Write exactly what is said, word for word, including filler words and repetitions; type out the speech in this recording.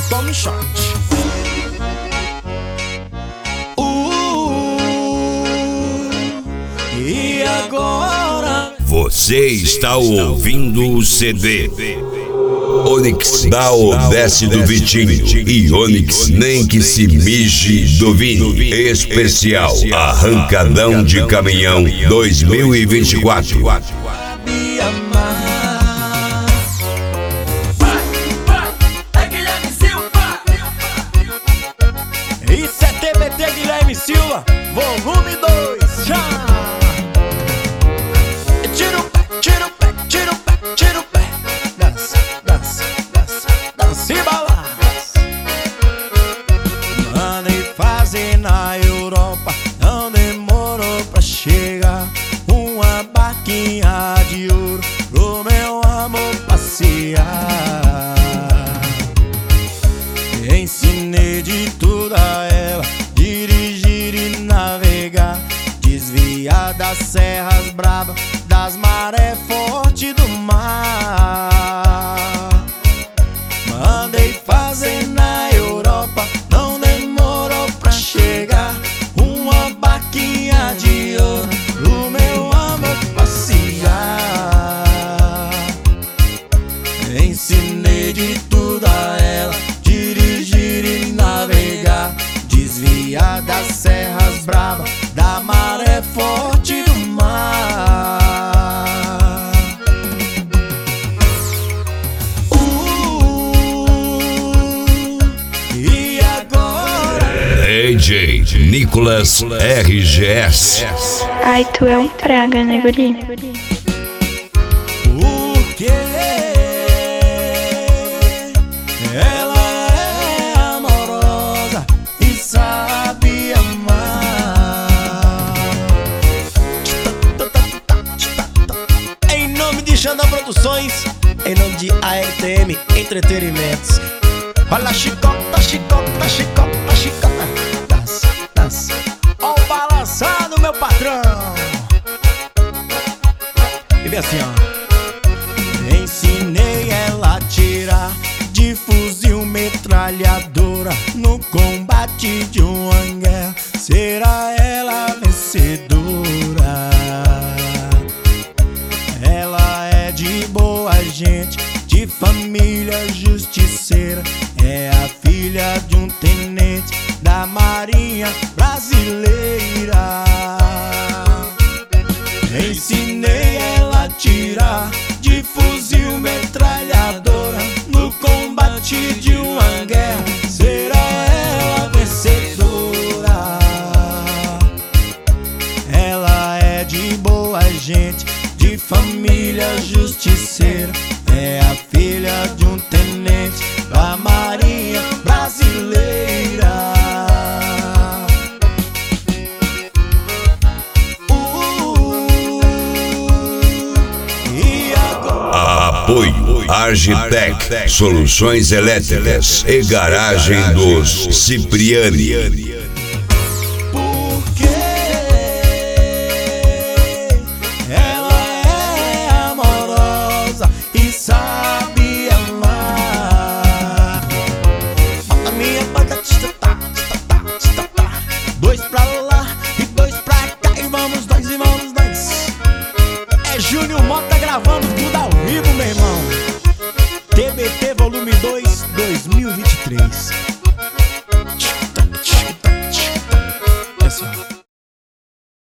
tome shot. Uh, e agora? Você está ouvindo o C D Onix dá o desce do Vitinho e Onix nem que se mije do Vini. Especial Arrancadão de Caminhão dois mil e vinte e quatro. Isso é T B T Guilherme Silva, volume dois, já! Tira o pé, tira o pé, tira o pé, tira o pé. Dança, dança, dança, dança e balança. Mandei fazer na Europa, não demorou pra chegar. Uma barquinha de ouro pro meu amor passear. Ensinei de tudo a ela, dirigir e navegar, desviar das serras bravas, das marés fortes do mar. Mandei fazer na Europa, não demorou pra chegar. Uma barquinha de ouro pro meu amor passear. Ensinei de tudo a ela, dirigir e navegar, desviar das serras bravas, da maré forte do mar. Uh, e agora? D J Nicolas R G S. Ai, tu é um praga, né, guri? Porque ela é amorosa e sabe amar. Em nome de Xandão Produções, em nome de A R T M Entretenimentos. Olha a chicota, chicota, chicota, chicota. Dança, dança. Ó o balançado, meu patrão. E vem assim, ó. Ensinei ela a tirar de fuzil metralhadora no combate de uma guerra. Será ela vencedora? Ela é de boa gente, de família justiceira. É a filha de um tenente da Marinha Brasileira. Ensinei ela a tirar de fuzil metralhadora no combate de uma guerra. Será ela vencedora? Ela é de boa gente, de família justiceira. É a filha de um tenente da Marinha Brasileira. Apoio Argitec, soluções elétricas e garagem dos Cipriani. Porque ela é amorosa e sabe amar. Bota minha banda, tita-tá, tita-tá, tita-tá. Dois pra lá e dois pra cá, e vamos dois e vamos dois. É Júnior Mota gravando tudo ao vivo, meu irmão. T B T volume dois, dois mil e vinte e três.